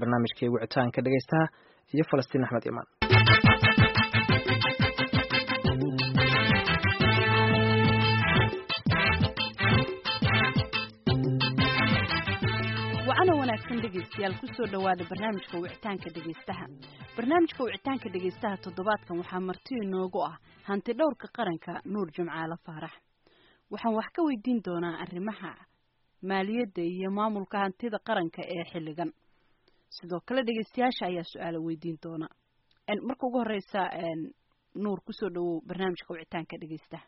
barnaamijkii wicitaanka dhegeystaha iyo Falastiin Axmed Imaan. dhegeystayaal ku soo dhawaada barnaamijka wicitaanka dhegeystaha. Barnaamijka wicitaanka dhegeystaha toddobaadkan waxaa marti inoogu ah hanti dhowrka qaranka Nuur Jimcaale Faarax. Waxaan wax ka weydiin doonaa arrimaha maaliyadda iyo maamulka hantida qaranka ee xilligan. Sidoo kale dhegeystayaasha ayaa su'aalo weydiin doona. Marka ugu horeysa Nuur ku soo dhawow barnaamijka wicitaanka dhegeystaha.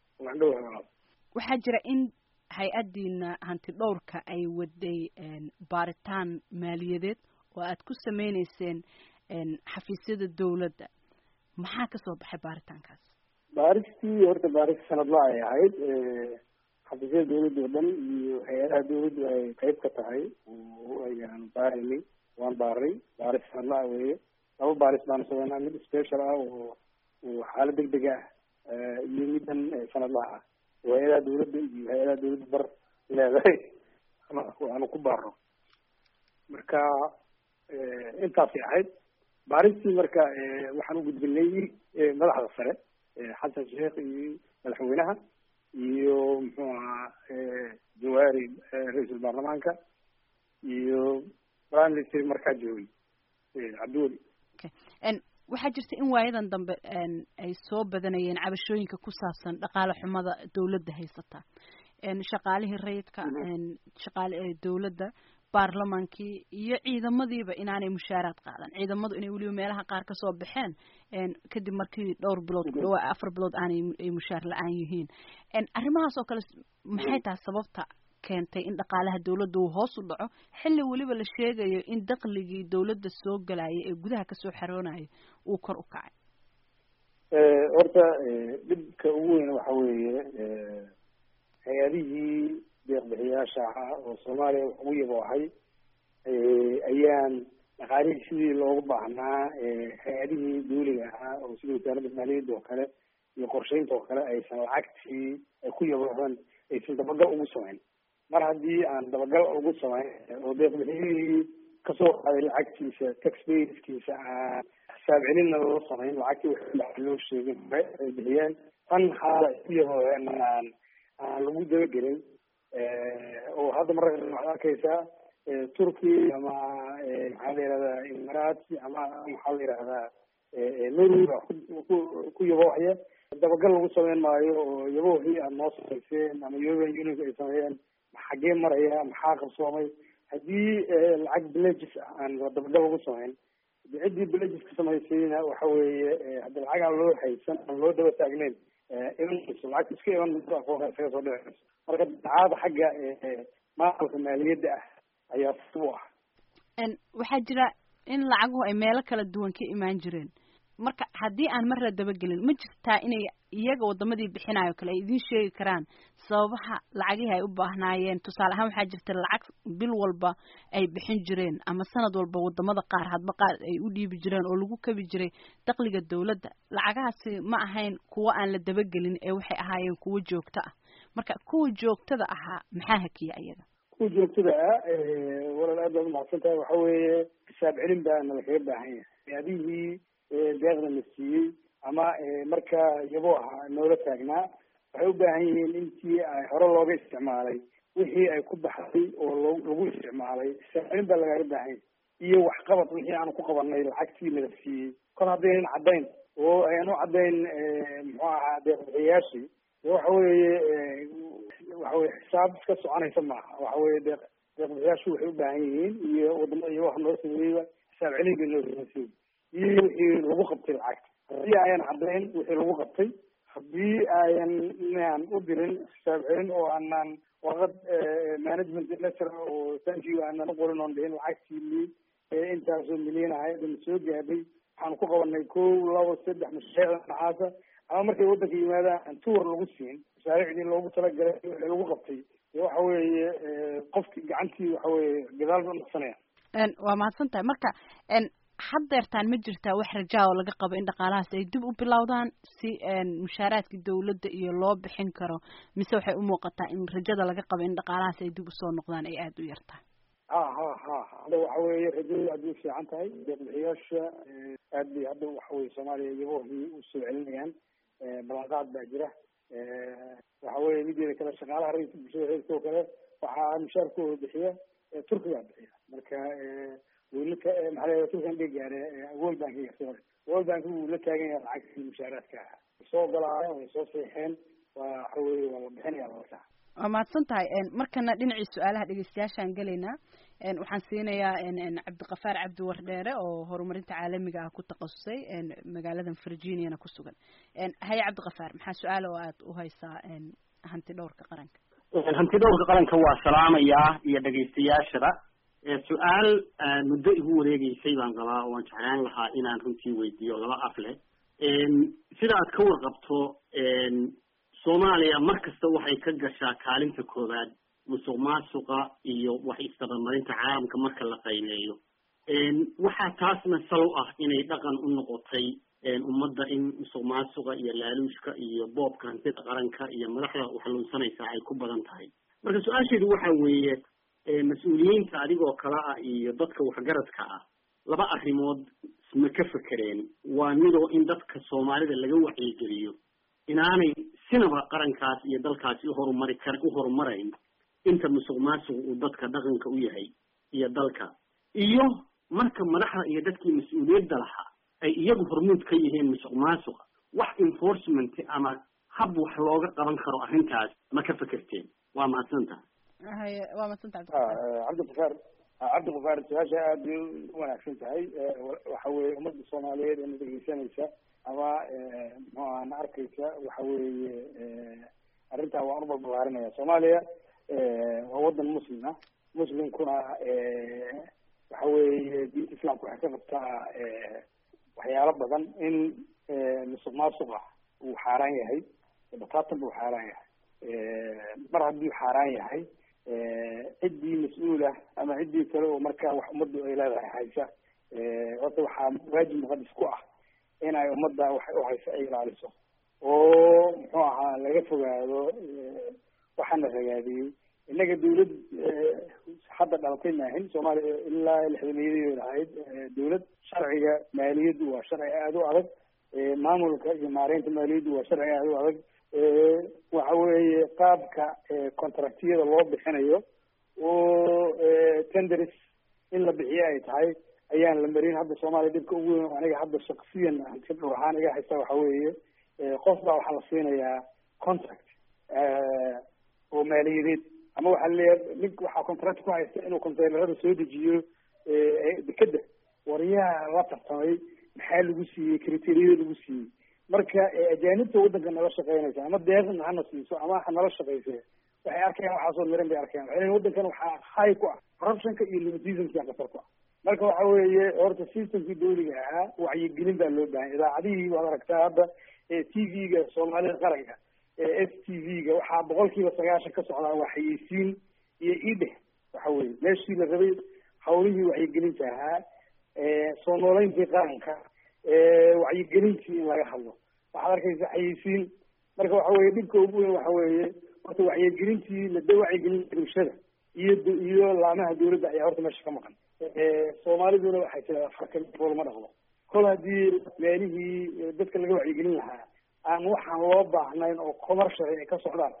Waxaa jira in hay-adiina hanti dhowrka ay waday baaritaan maaliyadeed oo aad ku sameynayseen xafiisyada dawladda. Maxaa ka soo baxay baaritaankaas? Baaristii horta baaris sanadla ay ahayd xafiisyada dawladda oo dhan iyo hay-adaha dawladdu ay qayb ka tahay oo ayaan baarinay waan baaray baaris sanadla weeye laba baaris baan sameynaa mid special ah oo xaalad degdeg ah iyo midan sanadla ah hay-adaha dawladda iyo hay-adaha dawladda bar leedahay aanu ku baaro marka intaasay ahayd baaristii marka waxaan u gudbinay madaxda sare xasan sheekh iyo madaxweynaha iyo muxuu ahaa jawaari ra-iisul baarlamaanka iyo prime minister markaa joogay cabdiweli. waxaa jirta in waayadan dambe ay soo badanayeen cabashooyinka ku saabsan dhaqaale xumada dawladda haysata shaqaalihii rayidka dawladda baarlamaankii iyo ciidamadiiba inaanay mushaaraad qaadan ciidamadu inay weliba meelaha qaar ka soo baxeen kadib markii dhowr bilood ku dhawaa 4 bilood aanay mushaar la-aan yihiin arrimahaas oo kale maxay tahay sababta keentay in dhaqaalaha dawladda uu hoos u dhaco xilli waliba la sheegayo in dakhligii dawladda soo galaya ee gudaha ka soo xaroonayo uu kor u kacay? horta dhibka ugu weyn waxa weeye hay-adihii deeq-bixiyaasha ahaa oo Soomaaliya ugu yaboohay ayaan dhaqaalihii sidii loogu baahnaa hay-adihii dawliga ahaa oo sida wasaaradda maaliyadda oo kale iyo qorsheynta oo kale aysan lacagtii ay ku yaboohan aysan dabagal ugu samayn. mar haddii aan dabagal ugu samayn oo deeq-bixiyihii kasoo qaaday lacagtiisa taxpayerskiisa aan xisaab celinna loo samayn lacagtii waxa loo sheegay ay bixiyeen tan xaala ku yabooheen aan lagu dabagelin oo hadda marka waxaad arkaysaa Turkey ama maxaa la yidhahdaa Emirates ama maxaa la yidhahdaa Norway ku yaboohaya dabagal lagu samayn maayo oo yaboohii aad noo samayseen ama European Union ay sameeyeen xagee maraya maxaa qabsoomay haddii lacag pledges aan dabagal lagu samayn ciddii pledges ka samaysayna waxa weeye hadda lacag aan loo haysan aan loo daba taagnayn lacag iska iman isaga soo dhicayso marka dacaada xagga maamulka maaliyadda ah ayaa u ah. waxaa jira in lacaguhu ay meelo kala duwan ka imaan jireen marka haddii aan mar la dabagelin ma jirtaa inay iyaga wadamadii bixinayo kale ay idiin sheegi karaan sababaha lacagihii ay u baahnaayeen? tusaale ahaan waxaa jirta lacag bil walba ay bixin jireen ama sanad walba wadamada qaar hadba qaar ay u dhiibi jireen oo lagu kabi jiray dakhliga dawladda. lacagahaasi ma ahayn kuwo aan la dabagelin ee waxay ahaayeen kuwo joogto ah. marka kuwa joogtada ahaa maxaa hakiya iyaga? kuwa joogtada ah walaal aad baad umahadsantahay waxa weeye xisaab celin baa nalakaga baahan yahay hay-adihii deeqda la siiyey ama marka yaboo ahaa noola taagnaa waxay u baahan yihiin intii ay hore looga isticmaalay wixii ay ku baxday oo lagu isticmaalay xisaab celin baa lagaga baahan yahay iyo waxqabad wixii aanu ku qabanay lacagtii laga siiyey kol haddaynan caddayn oo aynu caddayn muxuu ahaa deeq-bixiyaashii waxa weeye xisaab iska soconaysa maaha waxa weeye deeq-bixiyaashu waxay u baahan yihiin iyo wadamada iyo waxa noo sameeyeyba xisaab celin bay noo sameysay iyo wixii lagu qabtay lacagta haddii ayan caddayn wixii lagu qabtay haddii ayan u dirin xisaab celin oo aanan warqad management letter oo thank you aanan u qorin oon dhihin lacagtii intaasoo milyan ahayd soo gaadhay waxaan ku qabanay 1 2 3 mashaariic noocaasa ama markay waddanka yimaadaan tour lagu siin mashaariicdii loogu talagalay wixii lagu qabtay waxa weeye qofki gacantii waxa weeye gadaal ba naqsanaya. waa mahadsantahay marka haddeertaan ma jirtaa wax rajaa oo laga qabo in dhaqaalahaas ay dib u bilowdaan si mushaaraadka dawladda iyo loo bixin karo mise waxay u muuqataa in rajada laga qabo in dhaqaalahaas ay dib usoo noqdaan ay aada u yartahay? hadda waxa weeye rajada aad u fiican tahay deeqbixiyaasha aad bay hadda waxa weye soomaaliya iyagohii usoo celinayaan ballanqaad baa jira waxa weye mideeda kale shaqaalaha rayidka bulshada reerka oo kale waxaa mushaarkooda bixiya turkigaa bixiya marka wiilka maxaa turkan gaare world bankiga world bank wuu la taagan yahay lacagtii mushaaraadka soo galaayeen way soo seexeen waxa weye waa la bixinaya marka waa mahadsan tahay markana dhinacii su-aalaha dhegeystayaashaan gelaynaa waxaan siinayaa cabdiqafaar cabdi wardheere oo horumarinta caalamiga ah ku takhasusay magaaladan virginiana ku sugan haye cabdiqafaar maxaa su-aal oo aad u haysaa hanti dhowrka qaranka hanti dhowrka qaranka waa salaamayaa iyo dhegeystayaashada su-aal muddo igu wareegeysay baan qabaa oo aan jeclaan lahaa inaan runtii weydiiyo laba af leh sida aad ka warqabto soomaaliya mar kasta waxay ka gashaa kaalinta koowaad musuq maasuqa iyo wax isdabamarinta caalamka marka la qiimeeyo waxaa taasna sal u ah inay dhaqan u noqotay ummadda in musuq maasuqa iyo laaluushka iyo boobka hantida qaranka iyo madaxda waxluunsanaysa ay ku badan tahay marka su-aasheedu waxa weeye mas-uuliyiinta adigoo kale ah iyo dadka waxgaradka ah laba arrimood ma ka fekereen waa midoo in dadka soomaalida laga wacyigeliyo inaanay sinaba qarankaas iyo dalkaasi u horumarayn inta musuq maasuq uu dadka dhaqanka u yahay iyo dalka iyo marka madaxda iyo dadkii mas-uuliyadda lahaa ay iyagu hormuud ka yihiin musuq maasuqa wax enforcement ama hab wax looga qaban karo arrintaas ma ka fekerteen waa mahadsantaha waa mahadsantaha cabdiqafaar su-aasha aad bay u wanaagsan tahay waxa weye ummadda soomaaliyeed ee na dhegeysanaysa ama muxuu aha na arkaysa waxa weeye arrintaa waan ubalbalaarinaya soomaaliya waa wadan muslim ah muslimkuna waxa weeye diinta islaamka waxay ka qabtaa waxyaalo badan in musuq maasuqa uu xaaraan yahay bataatan buu xaaraan yahay mar haddii xaaraan yahay ciddii mas-uulah ama ciddii kale oo markaa wax ummaddu ay leedahay haysa horta waxaa waajib muqadis ku ah in ay ummadda waxay u haysa ay ilaaliso oo muxuu ahaa laga fogaado waxaana ragaadiyey innaga dawlad hadda dhalatay maahin soomaaliya ilaa lixdameeyadii ahayd dawlad sharciga maaliyaddu waa sharci aada u adag maamulka iyo maareynta maaliyaddu waa sharci aada u adag waxa weeye qaabka contractiyada loo bixinayo oo tenders in la bixiyo ay tahay ayaan la marin hadda soomaaliya dhibka ugu weyn aniga hadda shaksiyan hanti dhowr ahaan iga haysta waxa weeye qof baa waxaa la siinayaa contract oo maaliyadeed ama waxaa leeyahay nink waxaa contract ku haysta inuu containerada soo dejiyo dekeda waryaha la tartamay maxaa lagu siiyey criteeriyada lagu siiyey marka ajaanibta waddanka nala shaqeynaysa ama deeqna hana siiso ama ha nala shaqeyse waxay arkayaan waxaasoo miran bay arkayaan waxay leeyihin waddankan waxaa high ku ah corruptionka iyo nepotismka qatar ku ah marka waxa weeye horta systemkii dawliga ahaa wacyigelin baa loo baahan idaacadihii waad aragtaa hadda t v-ga soomaalida qaranka s t v-ga waxaa 90% ka socdaa waa xayeysiin iyo ideh waxa weye meeshii la rabay hawlihii wacyigelinta ahaa soo nooleyntii qaranka wacyigelintii in laga hadlo waxaad arkaysa xayeysiin marka waxa weye dhibka ugu weyn waxa weeye horta wacyigelintii lada wacyigelinta bulshada iyo laamaha dawladda ayaa horta meesha ka maqan soomaaliduna waxay tiradaa farkan lama dhaqdo kol haddii meelihii dadka laga wacyigelin lahaa aan waxaan loo baahnayn oo commercial ay ka socdaan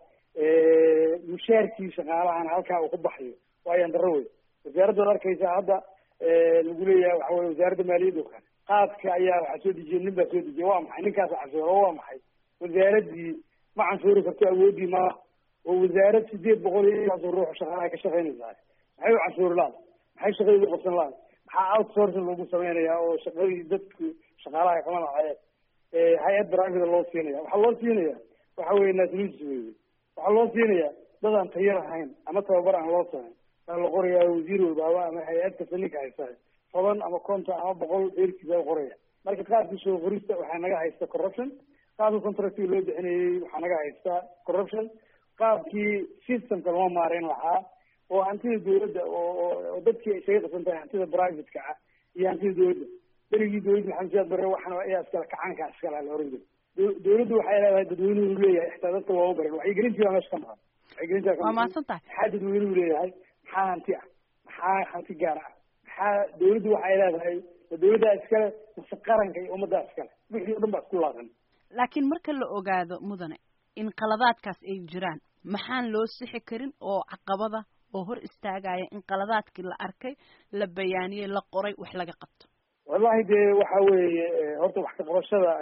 mushaarkii shaqaalahana halkaa uu ku baxayo waayaan darro wey wasaaradda ad arkaysa hadda lagu leeyahay waxa weye wasaaradda maaliyadda o kale qaadka ayaa waxaa soo dejiya nin baa soo dejiya waa maxay ninkaas canshuuro waa maxay wasaaraddii ma canshuuri karto awoodii maaha oo wasaarad 800 iyo intaasoo ruux shaqaalaha ka shaqaynaysaa maxay u canshuuri laada maxay shaqadeedu qabsan laada maxaa outsourcing lagu samaynayaa oo shaqadii dadku shaqaalaha ay qaban lahaayeen hay-ad private loo siinaya waxaa loo siinaya waxa weye naasnuus wey waxaa loo siinaya dad aan tayo lahayn ama tababar aan loo samayn waa la qorayaa wasiir walbaaba ama hay-ad kasta ninka haysta 10 ama 50 ama 100 dheerkiisa u qoraya marka qaabkii soo qorista waxaa naga haysta corruption qaabka contractiga loo bixinayay waxaa naga haysta corruption qaabkii systemka loo maareyn lahaa oo hantida dawladda oo dadkii ay isaga qasan tahay hantida privateka ah iyo hantida dawladda berigii dawladda maxamed siyaad bare waxana ayaa iskala kacaanka iskala la oran jiray dawladdu waxay leedahay dadweynuhu leeyahay xitaa dadka looga barin wacyigelintii baa meesha ka maqan wacyigelintaa waa mahadsan tahay maxaa dadweynuhu leeyahay maxaa hanti ah maxaa hanti gaar ah, maxaa dawladdu waxay leedahay, dawladdaa iskale mise qaranka iyo ummaddaa iskale, wixii o dhan baa isku laadan. laakiin marka la ogaado mudane in qaladaadkaas ay jiraan, maxaan loo sixi karin oo caqabada oo hor istaagaya in qaladaadkii la arkay, la bayaaniyey, la qoray, wax laga qabto? wallahi dee waxa weeye horta wax ka qabashada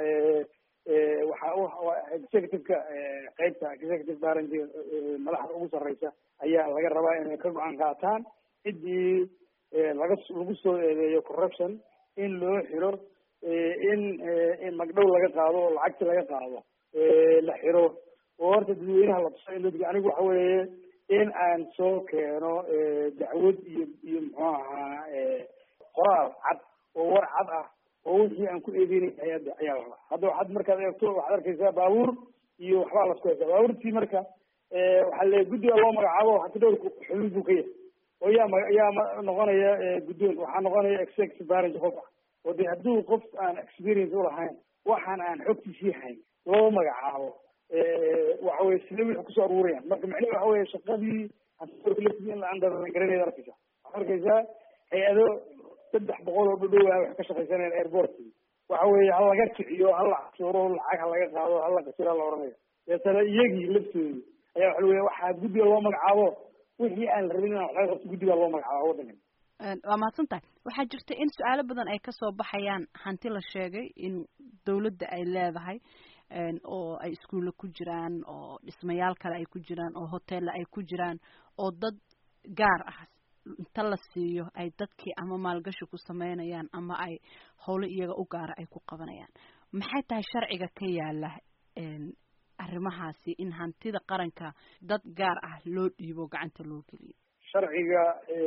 executive-ka qaybta executive branch madaxda ugu sarreysa ayaa laga rabaa inay ka go-aan qaataan ciddii lagu soo eedeeyo corruption in loo xiro, in magdhow laga qaado oo lacagti laga qaado, la xiro oo horta dadweynaha la tuso. Anigu waxa weeye in aan soo keeno dacwad iyo muxuu ahaa qoraal cad oo war cad ah oo wixii aan ku eedeynay hay-adda ayaa la rabaa. Hadda waxaad markaad eegto waxaad arkaysaa baabuur iyo waxbaa lasku haysaa. baabuurtii marka waxaa le guddiga loo magacaabo hati dhowrku xubin buu ka yahay oo yaa noqonaya guddoon, waxaa noqonaya executive branch qof ah oo de hadduu qof aan experience ulahayn waxaan aan xogtiisii hayn loo magacaabo waxa weye sida wixii kusoo aruurayaan. marka macnihi waxa weye shaqadii in la andarangaranaya arkaysa. waxaad arkaysaa hay-ado 300 oo dhadhowa wax ka shaqaysanayaan airportkii, waxa weeye ha laga kiciyo, hala cashuuro, lacag ha laga qaado, hala kasira la oranaya. deetana iyagii laftooda ayaa waxa weeye waxaa guddiga loo magacaabo wixii aan la rabin in wax laga qabto guddiga loo magacaabo waddankan. waa mahadsan tahay. waxaa jirta in su-aalo badan ay kasoo baxayaan hanti la sheegay in dawladda ay leedahay, oo ay iskuulla ku jiraan, oo dhismayaal kale ay ku jiraan, oo hoteella ay ku jiraan, oo dad gaar ah inta la siiyo ay dadkii ama maalgashi ku sameynayaan ama ay howlo iyaga u gaara ay ku qabanayaan. maxay tahay sharciga ka yaala arrimahaasi in hantida qaranka dad gaar ah loo dhiibo gacanta loo geliyo? sharciga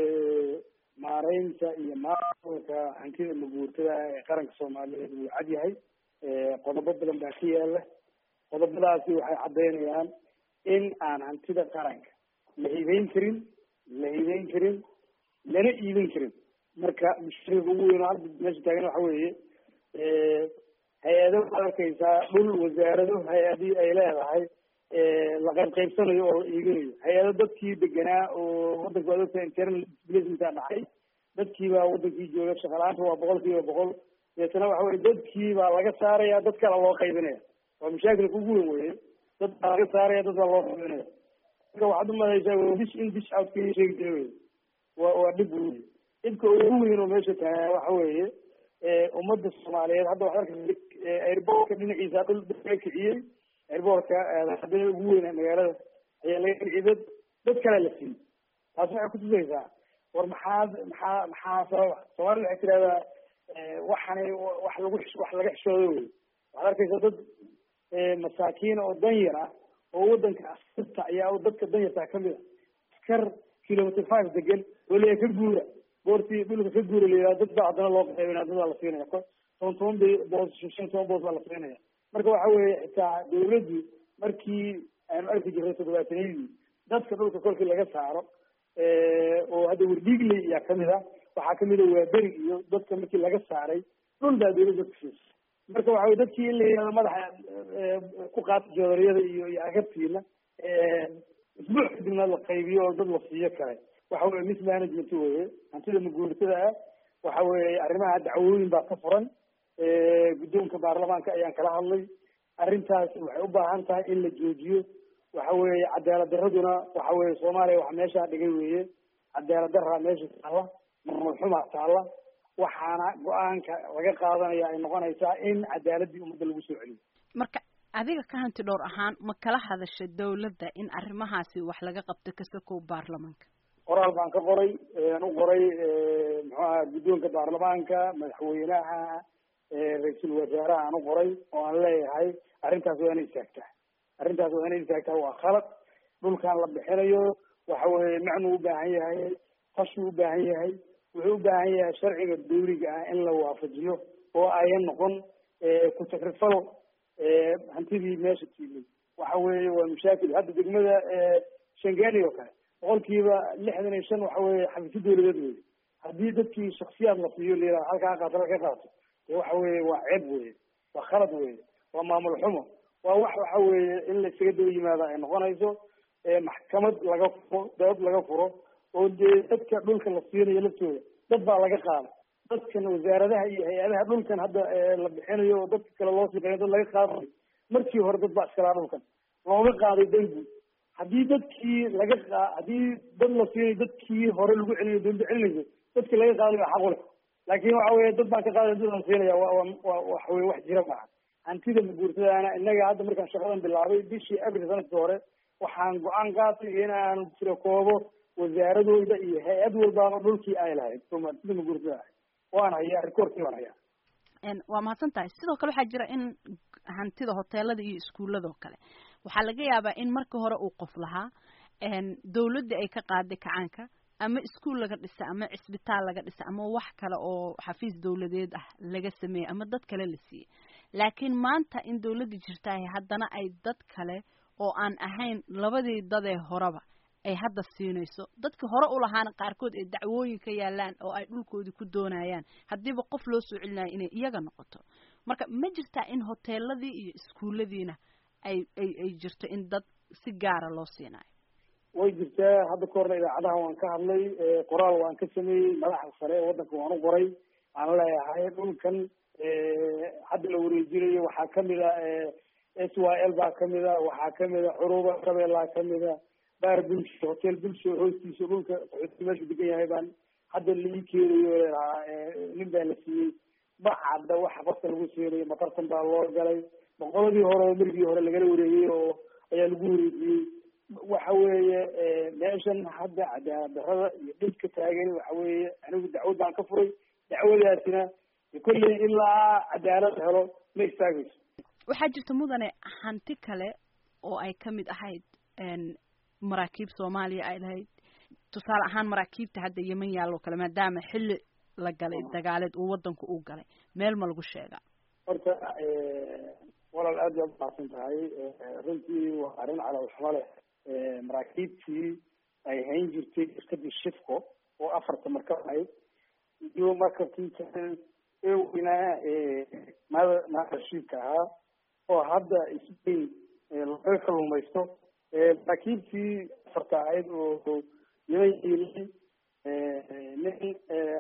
maareynta iyo maamulka hantida maguurtada ee qaranka Soomaaliyeed wuu cad yahay. qodobo badan baa ka yaala. qodobadaasi waxay caddeynayaan in aan hantida qaranka la iibeyn karin lana iibin karin. marka mushkilada ugu weyn oo hadda meesha taagan waxa weeye hay-ado waxaad arkaysaa dhul wasaarado hay-adii ay leedahay la qaybsanayo oo la iibinayo. hay-ado dadkii deganaa oo wadanka waa dadka internal displacement dhacay, dadkiibaa wadankii jooga, shaqalaanta waa 100%. deetana waxa weye dadkii baa laga saaraya, dad kale loo qaybinaya. waa mashaakilka ugu weyn weye, dad baa laga saaraya, dad baa loo qaybinaya. marka waxaad umalaysaa dish in dish out kii sheegi jira wey. waa dhib wey. dhibka ugu weyn oo meesha tahay waxa weeye ummadda Soomaaliyeed hadda waxaad arkaysaa airportka dhinaciisa dhul laga kiciyey. airportka hadda ugu weyn magaalada ayaa laga kiciyey, dad kale la siiyey. taas waxay kutusaysaa war maxaa sababa. Soomaalida waxay tirahdaa waxani wax laga xishoodo wey. waxaad arkaysaa dad masaakiin oo danyar ah oo wadanka askarta ayaa dadka danyarta kamid ah, askar kilometer 5 degan waliba ka guura boortii dhulka ka guura leeyahay, dad baa haddana loo qaybinaya, dad baa la siinaya toban boos baa la siinaya. marka waxa weeye xitaa dawladdu markii aanu arki jirnay 70-yadii dadka dhulka kolkii laga saaro oo hadda Wardhiigley ayaa kamid ah, waxaa kamid ah Waaberi iyo dadka markii laga saaray dhul baa dawladda ku siisay. marka waxa weye dadkii in la yidhahdo madaxa ku qaata joodariyada iyo agabtiina isbuuc kadibna la qaybiyo oo dad la siiyo kale, waxa weye mismanagement weye. hantida maguurtada ah waxa weye arrimaha dacwooyin baa ka furan. guddoonka baarlamaanka ayaan kala hadlay. arrintaas waxay u baahan tahay in la joojiyo. waxa weeye cadaalad daraduna waxa weye Soomaaliya waxa meesha dhigay weye. cadaalad daraa meesha taala, maamul xumaa taala. waxaana go-aanka laga qaadanaya ay noqonaysaa in cadaaladii ummadda lagu soo celiyo. marka adiga ka hanti dhowr ahaan ma kala hadashay dawladda in arrimahaasi wax laga qabto kasakow baarlamaanka? qoraal baan ka qoray, aan u qoray muxuu ahaa guddoonka baarlamaanka, madaxweynaha, ra-iisul wasaaraha aan u qoray oo aan leeyahay arrintaas waa inay istaagtaa. waa khalad. dhulkan la bixinayo waxa weeye macnuu u baahan yahay, qashuu u baahan yahay, wuxuu u baahan yahay sharciga dawliga ah in la waafajiyo oo ayan noqon ku takrifalo hantidii meesha tiilay. waxa weeye waa mashaakil. hadda degmada Shangaani oo kale 65% waxa weeye xafiisyo dawladeed wey. haddii dadkii shaksiyaad la siiyo leeyahay halkaa qaato laga qaato, waxa weeye waa ceeb weye, waa khalad weye, waa maamul xumo. waa wax waxa weeye in la isaga daba yimaada ay noqonayso. maxkamad laga furo, dawlad laga furo oo dee dadka dhulka la siinayo laftooda dad baa laga qaaday dadkan wasaaradaha iyo hay-adaha dhulkan hadda la bixinayo oo dadka kale loo shaqeeyo dad laga qaadayo markii hore dad baa iskalaa dhulkan looga qaaday dangu haddii dadkii haddii dad la siinayo dadkii hore lagu celinayo dawladda celinayso dadkii laga qaaday baa xaq u leh laakiin waxa weye dad baan ka qaaday dad la siinaya waxa weye wax jira maaha hantida maguurtadaana innaga hadda markaan shaqadan bilaabay bishii abril sanadkii hore waxaan go-aan qaatay inaan tiro koobo wasaaradooda iyo hay-ad walbaaba dhulkii ay lahayd hantida maguurtada ahayd waan hayaa rikoorkii waan hayaa waa mahadsan tahay sidoo kale waxaa jira in hantida hoteelada iyo iskuullada oo kale waxaa laga yaabaa in marka hore uu qof lahaa dawladda ay ka qaaday kacaanka ama iskuul laga dhisa ama cisbitaal laga dhisa ama wax kale oo xafiis dawladeed ah laga sameeyey ama dad kale la siiyey laakiin maanta in dawladda jirtahay haddana ay dad kale oo aan ahayn labadii dadee horeba ay hadda siinayso dadkii hore u lahaana qaarkood ay dacwooyin ka yaalaan oo ay dhulkoodii ku doonayaan haddiiba qof loo soo celinayo inay iyaga noqoto marka ma jirtaa in hoteeladii iyo iskuulladiina ay jirto in dad si gaara loo siinayo way jirtaa hadda ka horna idaacadaha waan ka hadlay qoraal waan ka sameeyey madaxda sare ee waddanka waan u qoray aan leeyahay dhulkan hadda la wareejinayo waxaa kamid a s y l baa kamid a waxaa kamid a curuba shabeellaa kamid a baar bulsho hotel bulsho hoostiisa dhulka meeshu degan yahay baan hadda laii keenayo nin baa la siiyey bacadda waxa barta lagu siinayo matartan baa loo galay boqoladii hore oo marigii hore lagala wareegay oo ayaa lagu wareejiyey waxa weeye meeshan hadda cadaalad darrada iyo dhibka taagan waxa weeye anigu dacwad baan ka furay dacwadaasina kolley ilaa cadaalad helo ma istaagayso waxaa jirta mudane hanti kale oo ay kamid ahayd maraakiib soomaaliya ay lahayd tusaale ahaan maraakiibta hadda yeman yaalloo kale maadaama xilli la galay dagaaleed uu waddanku u galay meel ma lagu sheegaa horta walaal aad baad umahadsan tahay runtii waa arrin caloolxumo leh maraakiibtii ay hayn jirtay iskadii shifco oo 4 markab ahayd iyo markabkii weynaa maashiibka ahaa oo hadda isbayn laga kaluumaysto maraakiibtii 4 ahayd oo yeman yiilay nin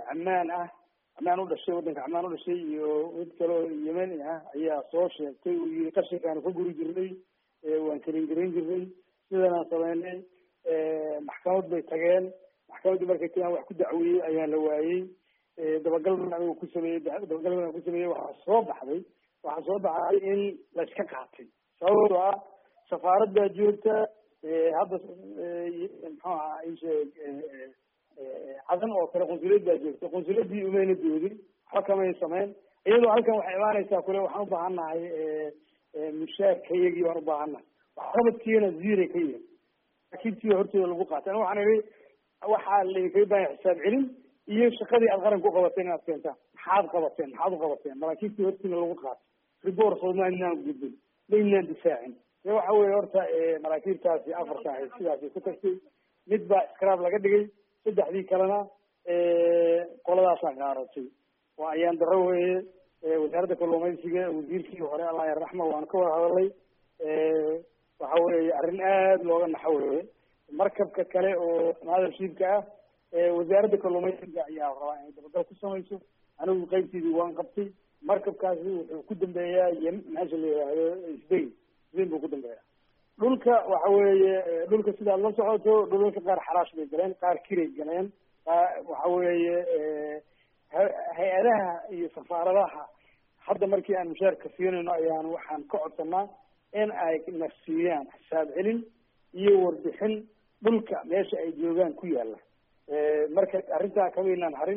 ammaan u dhashay waddanka ammaan u dhashay iyo mid kaleo yemeni ah ayaa soo sheegtay uu yihi qashinkaanu ka guri jirnay waan kalingarin jirnay sidanaan sameynay maxkamad bay tageen maxkamaddii markay tagaan wax ku dacwiyey ayaa la waayey dabagalban anigu ku sameeyey dabagalban aan ku sameeyey waxaa soo baxday in la iska qaatay sababtoo ah safaaraddaa joogta hadda muxuu ahaa isheeg cadan oo kale qunsuliyad baa joogta qunsuliyadii umayna doodin waxba kamay sameyn iyadoo halkan waxay imaanaysaa kule waxaan ubaahannahay mushaarkayagii baan ubaahannahay waxqabadkiina zero ka yihin maraakiibtii hortooda lagu qaatay waxaan ihi waxaa laydinkaga baahanya xisaab celin iyo shaqadii aad qaranka uqabateen inaad keentaan maxaad uqabateen maraakiibtii hortiina lagu qaatay ribor somalinaan gudbin maynaan difaacin waxa weye horta maraakiibtaasi 4 ahayd sidaasay ku tagtay mid baa scrab laga dhigay 3 kalena qoladaasaan qaaratay waa ayaan daro weye wasaaradda kalluumaysiga wasiirkii hore allah yarraxma waan ka wada hadalay waxa weeye arrin aad looga naxo weye markabka kale oo madalshiibka ah wasaaradda kalluumaysiga ayaa rabaa inay dabagal ku samayso anigu qaybteedii waan qabtay markabkaasi wuxuu ku dambeeyaa meesha la yidhaahdo Spain buu ku dambeeyaa dhulka waxa weeye dhulka sidaad la socoto dhulalka qaar xaraash bay galeen qaar kiray galeen waxa weeye hay-adaha iyo safaaradaha hadda markii aan mushaarka siinayno ayaan waxaan ka codsanaa in ay nafsiiyaan xisaab celin iyo warbixin dhulka meesha ay joogaan ku yaala marka arrintaa kamaynaan harin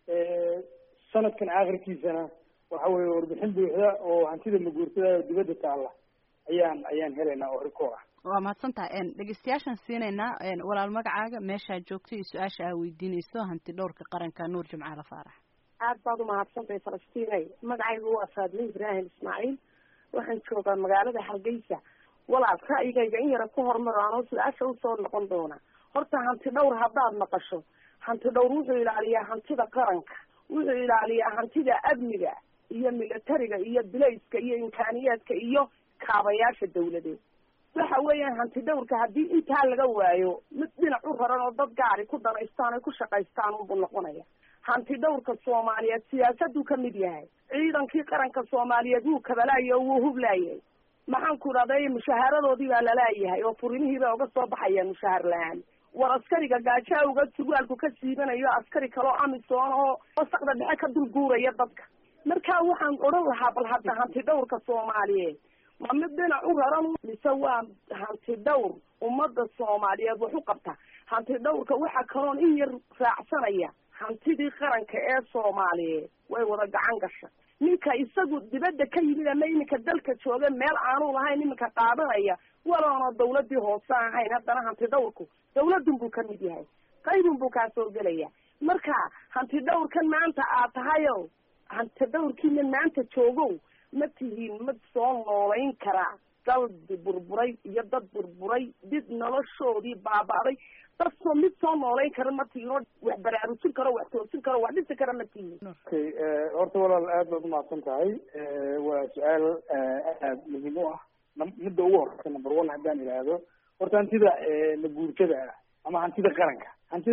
sanadkan aakhirkiisana waxa weeye warbixin buuxda oo hantida maguurtada dibadda taalla ayaan helaynaa oo rikoor ah waa mahadsantahay dhegeystayaashaan siinaynaa walaal magacaaga meeshaa joogto iyo su-aasha aa weydiinayso hanti dhowrka qaranka nuur jimcaale faarax aad baad umahadsantahay falastiinay magacaygu waa faadmin ibraahim ismaaciil waxaan joogaa magaalada hargeysa walaal ra'yigayga in yara ku hormaro anoo su-aasha usoo noqon doona horta hanti dhowr haddaad maqasho hanti dhowr wuxuu ilaaliyaa hantida qaranka wuxuu ilaaliyaa hantida amniga iyo militariga iyo bilayska iyo imkaaniyaadka iyo kaabayaasha dawladeed waxa weeyaan hanti dhawrka haddii intaa laga waayo mid dhinac u raran oo dad gaari ku danaystaan ay ku shaqaystaan unbuu noqonaya. hanti dhawrka soomaaliyeed siyaasaduu ka mid yahay, ciidankii qaranka soomaaliyeed wuu kabalaaya oo wuu hublaayay, maxaan ku idhahday mushaaharadoodii baa lalaayahay oo furinihii bay uga soo baxayaan mushaahar la-aan. war askariga gaajawga surwaalku ka siibanayo askari kaloo amisoon oo wasaqda dhexe ka dul guuraya dadka. markaa waxaan odhan lahaa bal hadda hanti dhawrka soomaaliyeed ma mid dhinac u raran mise waa hanti dhawr ummadda soomaaliyeed wax u qabta. hanti dhawrka waxaa kaloon in yar raacsanaya hantidii qaranka ee soomaaliyeed way wada gacan gasha. ninka isagu dibadda ka yimid ama iminka dalka jooga meel aanu lahayn iminka qaadanaya waloona dawladii hoose ahayn, haddana hanti dhawrku dawladun buu ka mid yahay, qaybun buu kaa soo gelaya. marka hanti dhawrkan maanta aad tahayo hanti dhawrkiina maanta joogow ma tihiin mid soo noolayn karaa dalbi burburay iyo dad burburay did noloshoodii baaba'day dadkoo mid soo noolayn kara ma tihiin oo wax baraarujin karo wax toosin karo wax dhisi kara ma tihiin. okay horta walaal aad baad umahadsan tahay. waa su-aal aad muhiim u ah. midda ugu horeysa number one haddaan idhaahdo horta hantida maguurtada ah ama hantida qaranka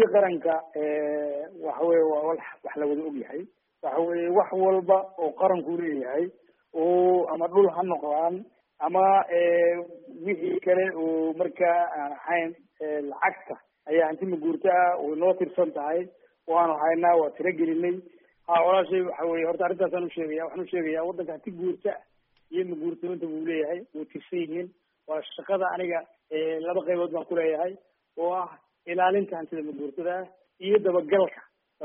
waxa weye waa wax la wada ogyahay. waxa weye wax walba oo qaranku leeyahay oo ama dhul ha noqdaan ama wixii kale oo markaa aan ahayn lacagta ayaa hanti maguurta ah oo noo tirsan tahay waanu haynaa, waa tiro gelinay. walaashay waxa weye horta arrintaasaan waxaan usheegaya waddanka hanti guurta iyo maguurtooyinta buu leeyahay way tirsan yihiin. waa shaqada aniga laba qaybood baan kuleeyahay oo ah ilaalinta hantida maguurtada ah iyo dabagalka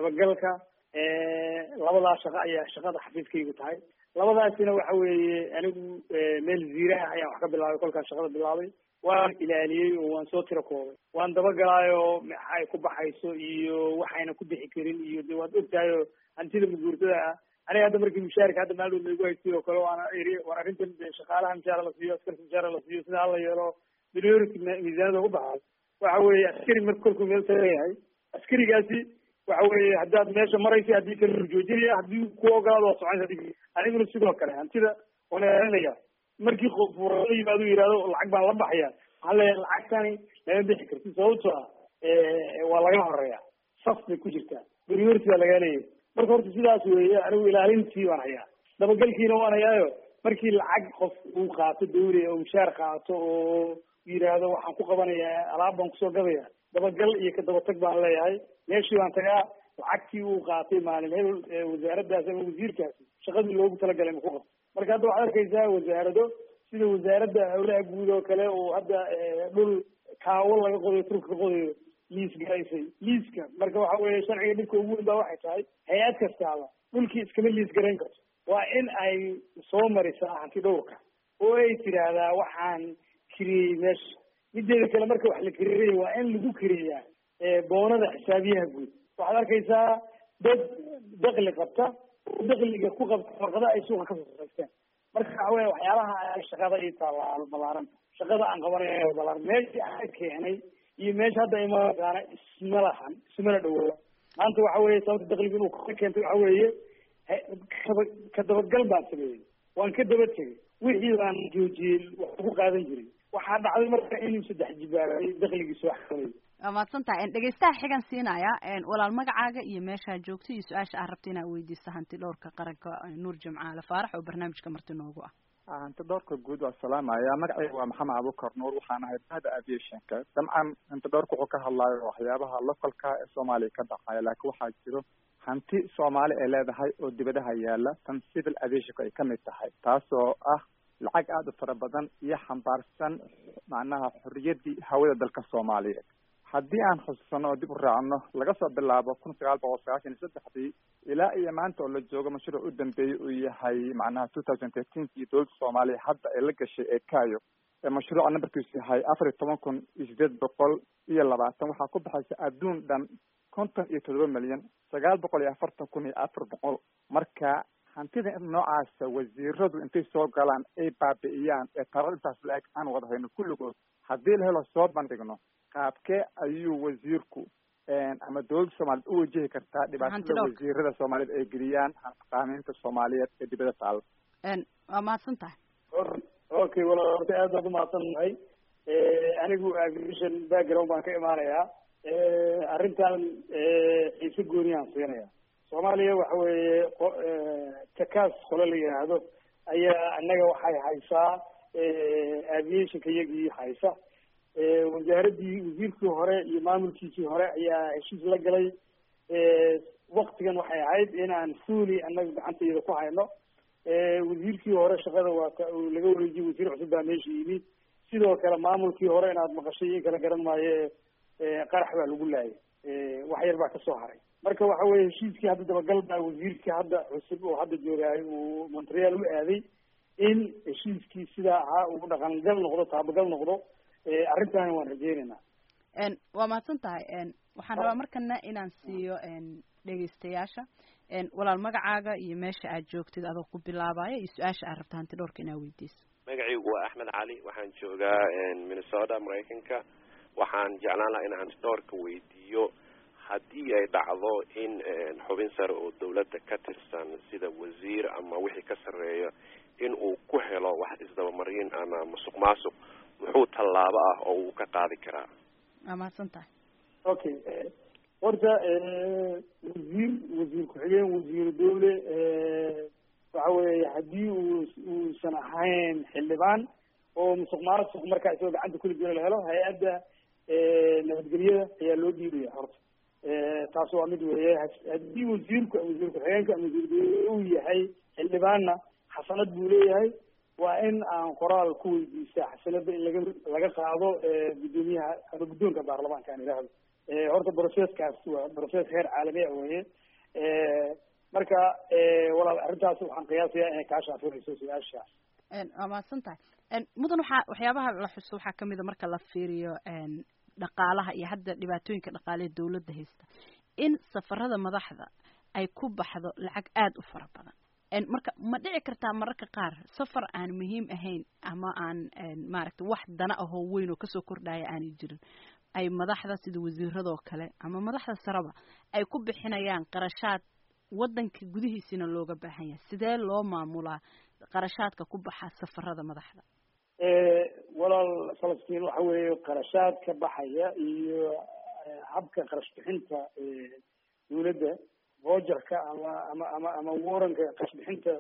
labadaa shaqo ayaa shaqada xafiiskaygu tahay. labadaasina waxa weeye anigu meel ziiraha ayaan wax ka bilaabay. kolkaas shaqada bilaabay waan ilaaliyey oo waan soo tiro koobay, waan dabagalaayo maxay ku baxayso iyo waxayna ku bixi karin iyo de waad ogtahay oo hantida maguurtada ah. aniga hadda markii mushaarika hadda maaldood laygu haystay oo kale waan arrintan shaqaalaha mushaara la siiyo, askarka mushaara la siiyo, sida hala yeelo priority miisaanada ugu baxayo. waxa weeye askari marka kolkuu meel tagan yahay askarigaasi waxa weeye haddaad meesha maraysa haddii kala joojinaya haddii ku ogolaado waa soconaysa. aniguna sidoo kale hantida waan ilaalinaya. markii furado yimaado yihahdo lacag baan la baxaya waxaan leeyahay lacagtani lama bixi karti sababtoo ah waa laga horeeya, saf bay ku jirtaa, priority baa lagaa leeyahay. marka horta sidaas weeye anigu ilaalintii waan hayaa, dabagalkiina waan hayaayo. markii lacag qof uu qaato dawri oo mushaar qaato oo yidhaahdo waxaan ku qabanayaa alaab baan kusoo gadaya, dabagal iyo ka dabatag baan leeyahay. meeshii baan tagaa lacagtii uu qaatay maalin hebel wasaaraddaas ama wasiirkaasi shaqadii loogu talagalay ma ku qabto. marka hadda waxaad arkaysaa wasaarado sida wasaaradda hawlaha guud oo kale oo hadda dhul kaawo laga qodayo turka ka qodayo liis garaysay liiska. marka waxa weeye sharciga dhibka ugu weyn baa waxay tahay hay-ad kastaaba dhulkii iskama liis garayn karto. waa in ay soo marisaa hanti dhawrka oo ay tidhaahdaa waxaan kiriyey meesha. mideeda kale marka wax la kiriiraya waa in lagu kiriyaa boonada xisaabiyaha guud. waxaad arkaysaa dad dakli qabta oo dakliga ku qabta warqada ay suuqa kasoo saraysteen. marka waxa weya waxyaabaha shaqada ii taala balaaranta shaqada aan qabanayo balaaran meeshii aan keenay iyo meesha hadda imaana ismana dhawooba. maanta waxa weeye sababta dakliga inuu ka keentay waxa weeye ka dabagal baan sameeyey, waan ka daba tegay, wixii baan joojiyey wax ku qaadan jiray. waxaa dhacday marka inuu 3 jibaaray dakligiisa wax kamay. waa mahadsantahay. dhegeystaha xigan siinaya walaal magacaaga iyo meeshaa joogto iyo su-aasha aad rabta inaad weydiiso hanti dhawrka qaranka nuur jimcaale faarax oo barnaamijka marti noogu ah. hanti dhawrka guud waa salaamaya. magacayga waa maxamed abukar nuur, waxaan ahay bahda aviationka. dabcan hanti dhawrka wuxuu ka hadlayo waxyaabaha localka ee soomaaliya ka dhacaya, laakiin waxaa jiro hanti soomaali ay leedahay oo dibadaha yaala tan civil aviationka ay kamid tahay, taasoo ah lacag aada u fara badan iyo xambaarsan macnaha xorriyaddii hawada dalka soomaaliyeed. haddii aan xusuusano oo dib u raacno laga soo bilaabo 1993 ilaa iyo maanta oo la joogo mashruuc u dambeeyey uu yahay macnaha 2013 dowladda soomaaliya hadda ay la gashay ee kayo ee mashruuca nambarkiisu yahay 14,820 waxaa ku baxaysa adduun dhan 57,940,400. marka hantida noocaasa wasiiradu intay soo galaan ay baabi'iyaan ee tarar intaas la-eg aan wada hayno kulligood haddii la helo soo bandhigno qaabkee ayuu wasiirku ama dowladda soomaaliyeed u wajihi kartaa dhibaatada wasiirada soomaaliyeed ay geliyaan qaanuunta soomaaliyeed ee dibadda taalla? waa mahadsan tahay. okay walaal horta aad baad umahadsan tahay. anigu aviation background baan ka imaanayaa arrintan xiise gooniyaan siinaya soomaaliya waxa weeye takaas qole la yidhaahdo ayaa annaga waxay haysaa aviationka iyagii haysa wasiirkii hore iyo maamulkiisii hore ayaa heshiis la galay waktigan waxay ahayd in aan fully annaga gacantayda ku hayno wasiirkii hore shaqada waa laga wareejiyey wasiir cusub baa meesha yimi sidoo kale maamulkii hore inaad maqashay in kala garan maayo qarax baa lagu laayay wax yar baa kasoo haray marka waxa weye heshiiskii hadda dabagal baa wasiirkii hadda cusub oo hadda joogaayo uu Montreal u aaday in heshiiskii sidaa ahaa uu dhaqangal noqdo taabagal noqdo arrintan waan rajeynaynaa waa mahadsan tahay waxaan rabaa markana inaan siiyo dhegeystayaasha walaal magacaaga iyo meesha aad joogtid adoo ku bilaabaya iyo su-aasha aad rabta hanti dhowrka inaad weydiiso magacaygu waa Axmed Cali waxaan joogaa Minnesota Mareykanka waxaan jeclaan lahaa in hanti dhowrka weydiiyo haddii ay dhacdo in xubin sare oo dawladda ka tirsan sida wasiir ama wixii ka sarreeya in uu ku helo wax isdabamarin ama musuqmaasuq muxuu tallaabo ah oo uu ka qaadi karaa waa mahadsan tahay okay horta wasiir ku-xigeen wasiir dawle waxa weeye haddii uusan ahayn xildhibaan oo musuqmaasuq markaa isagoo gacanta kuli jiro la helo hay-adda nabadgelyada ayaa loo dhiibaya horta taas waa mid weeye haddii wasiir ku-xigeenka ama wasiir dawle uu yahay xildhibaanna xasanad buu leeyahay waa in aan qoraal ku weydiista xasanada in laga qaado gudoomiyaha ama guddoonka baarlamaanka aan idhaahdo horta processkaas waa process heer caalami ah weye marka walaal arrintaas waxaan qiyaasayaa inay kaa shaafinayso su-aashaas waa mahadsan tahay mudan waxyaabaha la xuso waxaa kamid a marka la fiiriyo dhaqaalaha iyo hadda dhibaatooyinka dhaqaaleed dawladda haysta in safarada madaxda ay ku baxdo lacag aada u fara badan marka ma dhici kartaa mararka qaar safar aan muhiim ahayn ama aan maaragtay wax dana ahoo weyn oo kasoo kordhaya aanay jirin ay madaxda sida wasiiradoo kale ama madaxda sareba ay ku bixinayaan qarashaad wadanka gudihiisina looga baahan yahay sidee loo maamulaa qarashaadka ku baxa safarada madaxda walaal Falastiin waxa weeye qarashaadka baxaya iyo habka qarash bixinta dawladda voucherka ama waranka qarash bixinta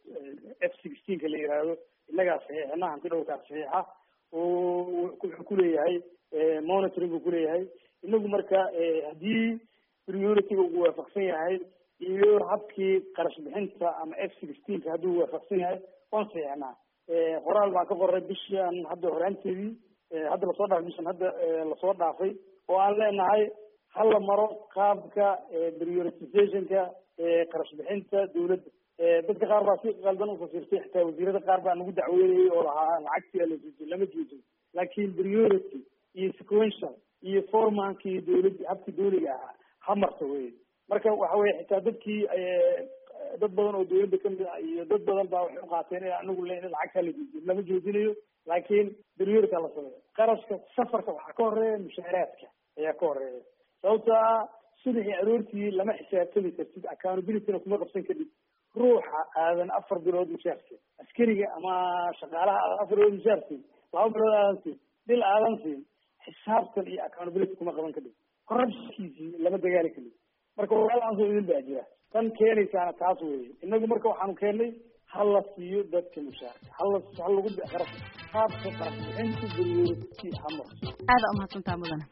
F16 la yiraahdo inaga saxiixna hanti dhowrka saxiixa oo wuxuu ku leeyahay monitoring buu ku leeyahay inagu marka haddii priority uu waafaqsan yahay iyo habkii qarash bixinta ama F16 hadduu waafaqsan yahay waan saxiixnaa qoraal baan ka qoray bishan hadda horaanteedii hadda lasoo dhaafay bishan hadda lasoo dhaafay oo aan leenahay hala maro qaabka prioritizationka qarash bixinta dawladda dadka qaar baa si qaldan u fasirtay xitaa wasiirada qaar baa nagu dacweynayay oo lahaa lacagtii lama joojin laakiin priority iyo sequential iyo formankii dawladda habkii dawliga ahaa ha marta wey marka waxa weye xitaa dadkii dad badan oo dawladda kamid ah iyo dad badan baa waxay uqaateen in anagu le lacagtaa la joojin lama joojinayo laakiin priority la sameeyo qarashka safarka waxaa ka horeeya mushaaraadka ayaa ka horeeya sababta subaxii aroortii lama xisaabtami kartid accountabilityna kuma qabsan kadib ruuxa aadan 4 bilood mushaarka askariga ama shaqaalaha 4 bilood mushaarka 2 bilood aadan siin bil aadan siin xisaabtan iyo accountability kuma qaban kadib corruptionkiisii lama dagaali kadib marka waxaan soo idin baa jira tan keenaysaana taas weeye inagu marka waxaanu keennay hala siiyo dadka mushaarka hal lagu qarash qaabka qarash bixinta priority hamar aada u mahadsantahay mudane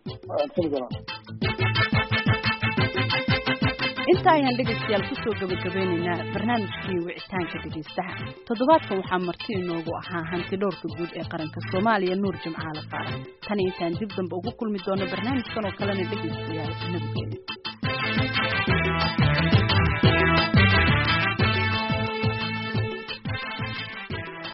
inta ayaan dhegeystayaal kusoo gabagabeynaynaa barnaamijkii wicitaanka dhegeystaha toddobaadkan waxaa marti inoogu ahaa hanti dhowrka guud ee qaranka Soomaaliya Nuur Jimcaale Faarax tan intaan dib dambe ugu kulmi doono barnaamijkan oo kalena dhegeystayaal nabadgelyo